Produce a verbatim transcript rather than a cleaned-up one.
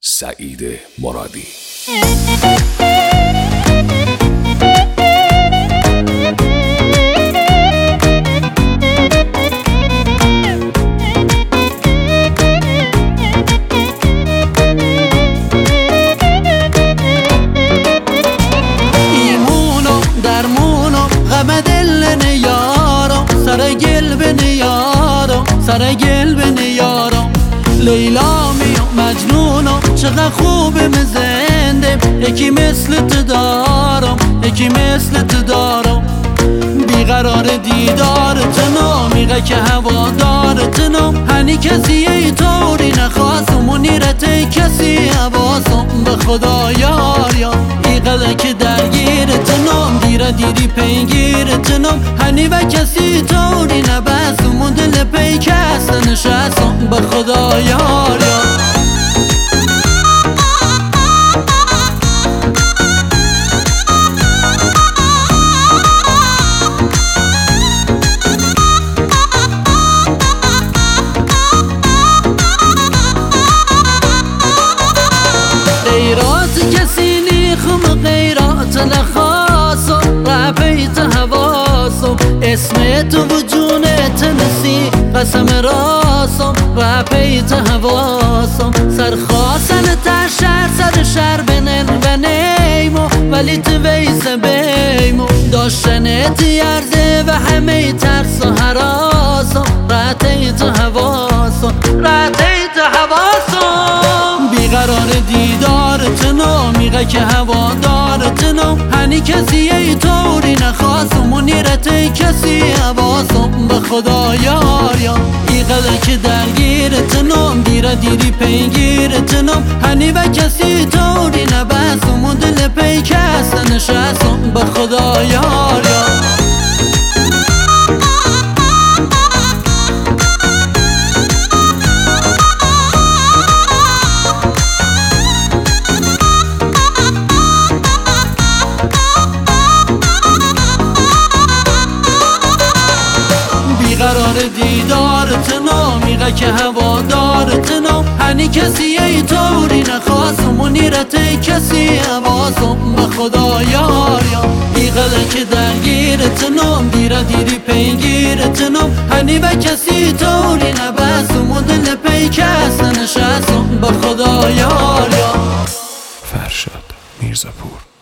سعید مرادی. ایمونو درمونو غم دل نیارم، سر گل به نیارم، سر گل به نیارم. لیلا می مجنونم، چقدر خوبه مزنده، یکی مثل تو دارم، یکی مثل تو دارم. بیقرار دیدار تنو، میگه که هوا دار تنو، هنی کسی ای طوری نخواستم و نیرت کسی حواسم. به خدا یار یار ایقدر که درگیر تنم، دیره دیری پیگیر تنم، هنی و کسی طوری نبستم و دل پیکست نشستم. به خدا یار یار کسی نیخم غیرات لخاصم، رفیت حواسم، اسم تو و جونت نسی قسم راسم. رفیت حواسم، سرخواستن تا شهر سر شهر بنن و نیمو، ولی تو ویس بیمو داشتنت یرزه و همه ترس و حراسم. رفیت حواسم، رفیت حواسم. بیقرار دیدار تنو، میگه که هوا دار تنو، هنی کسی ای طوری نخواستم و نیرت کسی حواسم. به خدا یار یار ایقدر که درگیر تنم، دیره دیری پیگیر تنم، هنی و کسی طوری نبستم و دل پیکست نشستم. به خدا یار یار قرار دیدار تنو، میگه که هوا دار تنو، هنی کسی ای طوری نخواستم و نیرت کسی حواسم. به خدا یار یار ایقدر که درگیر تنم، دیره دیری پیگیر تنم، هنی و کسی طوری نبستم و دل پیکست نشستم. به خدا یار یار فرشاد میرزاپور.